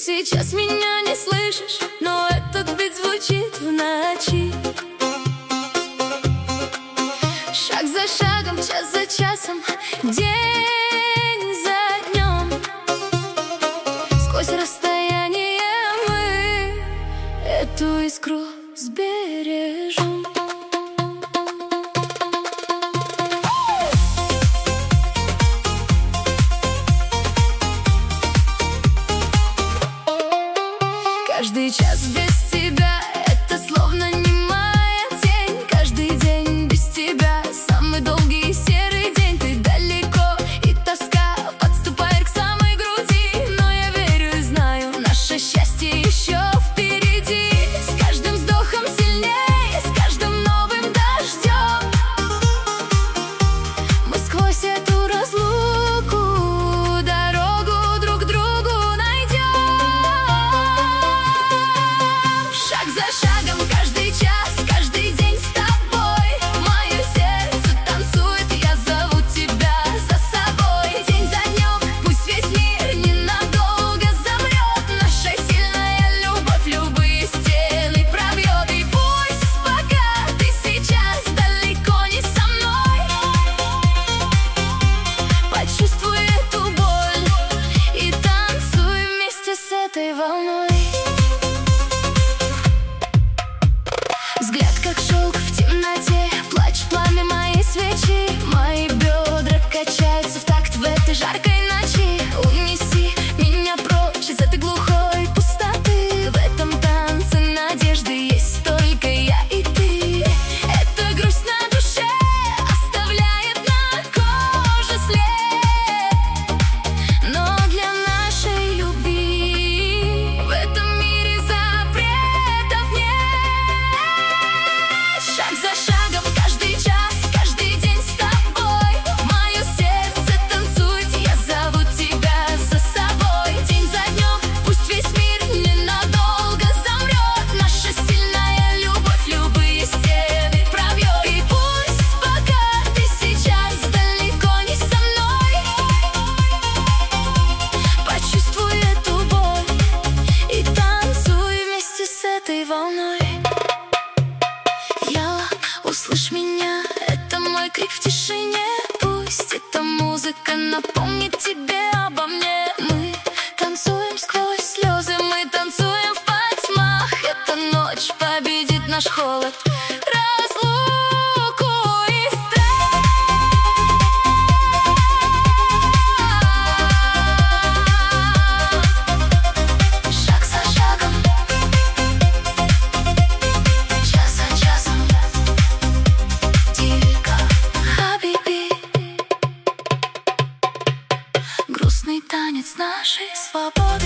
сейчас меня не слышишь, но этот бит звучит в ночи. Шаг за шагом, час за часом, день за днем. Сквозь расстояние мы эту искру сбережем. Каждый час без тебя — это словно немая тень. Каждый день без тебя — самый долгий и серый день. Ты далеко, и тоска подступает к самой груди. Но я верю и знаю, наше счастье еще впереди. С каждым вздохом сильнее, с каждым новым дождем мы сквозь эту разлуку дорогу друг к другу найдем. Шаг за шагом, каждый час, каждый день с тобой. Мое сердце танцует, я зову тебя за собой. День за днем, пусть весь мир ненадолго замрет. Наша сильная любовь любые стены пробьет. И пусть пока ты сейчас далеко не со мной, почувствуй эту боль и танцуй вместе с этой волной. Взгляд как шелк в темноте, плачет пламя моей свечи. Мои бедра качаются в такт в этой жаркой ночи. Унеси меня прочь из этой глухой пустоты. В этом танце надежды есть только я и ты. Эта грусть на душе оставляет на коже след, но для нашей любви в этом мире запретов нет. Шаг за шагом, каждый час, каждый день с тобой. Мое сердце танцует, я зову тебя за собой. День за днем, пусть весь мир ненадолго замрет. Наша сильная любовь любые стены пробьет. И пусть пока ты сейчас далеко не со мной, почувствуй эту боль и танцуй вместе с этой волной. Услышь меня, это мой крик в тишине. Пусть эта музыка напомнит тебе обо мне. Мы танцуем сквозь слезы, мы танцуем в потьмах. Эта ночь победит наш холод, разлуку и страх. Шаг за шагом, час за часом, Хабиби. Грустный танец нашей свободы.